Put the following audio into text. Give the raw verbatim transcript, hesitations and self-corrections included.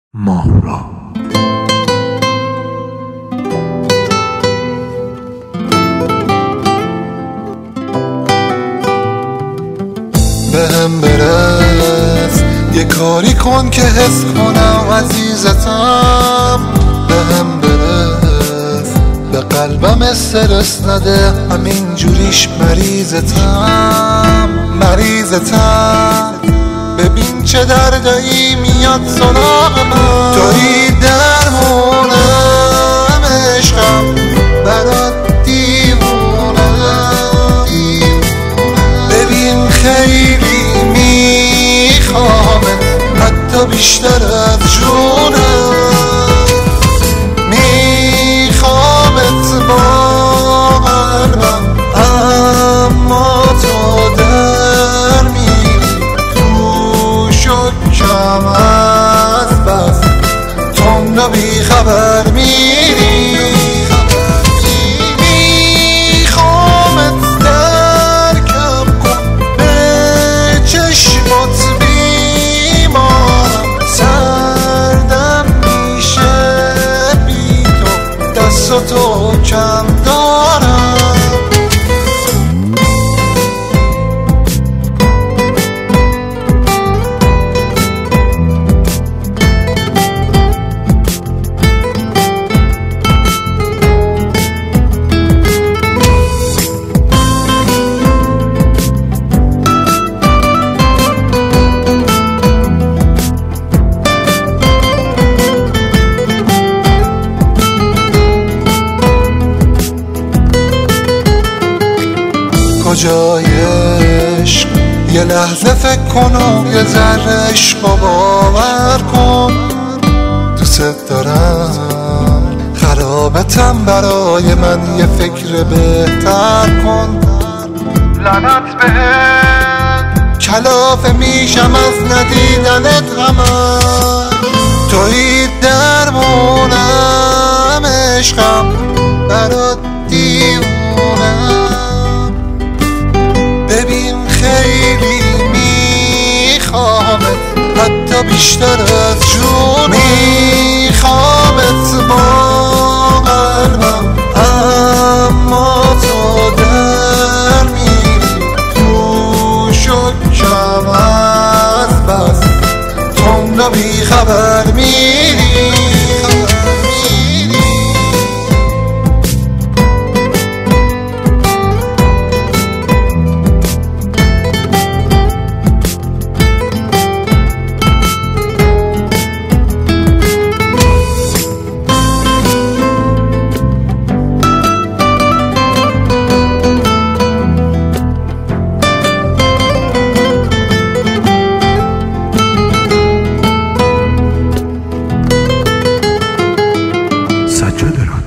ماهرا. بهم برس یه کاری کن که حس کنم عزیزتم. بهم برس به قلبم استرس نده، همین جوریش مریضتم مریضتم. ببین چه دردایی میاد سراغ من، توی درمونم عشقم، برات دیوونم. ببین خیلی میخوامت، حتی بیشتر از جونم. میخوامت با قلبم، اما تو در میری تو شکم از بس تند و بیخبر میری. میخوامت درکم کن، به چشمات بیمارم، سردم میشه بی تو، دستاتو کم دارم. کجای عشق؟ یه لحظه فکر کن و یه ذره عشق و باور کن. دوست دارم، خرابتم، برای من یه فکر بهتر کن. لعنت بهت، کلافه میشم از ندیدنت همش. توی درمونم عشقم، برات دیوونم. ببین خیلی میخوامت، حتی بیشتر از جون. میخوامت با قلبم، اما تو در میری تو شکم از بس تند و بیخبر میری. سجاده